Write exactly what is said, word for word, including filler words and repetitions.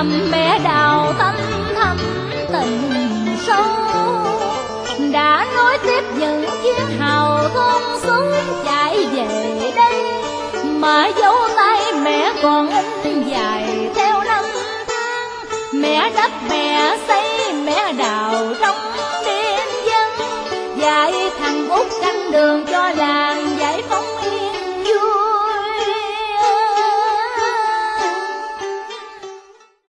làm mẹ đào thăm thăm tình sâu, đã nói tiếp những chuyến hào thôn xuống chạy về đây, mà dấu tay mẹ còn in dài theo năm tháng. Mẹ đắp mẹ xây mẹ đào trong đêm vắng, dạy thằng út canh đường cho làng giải phóng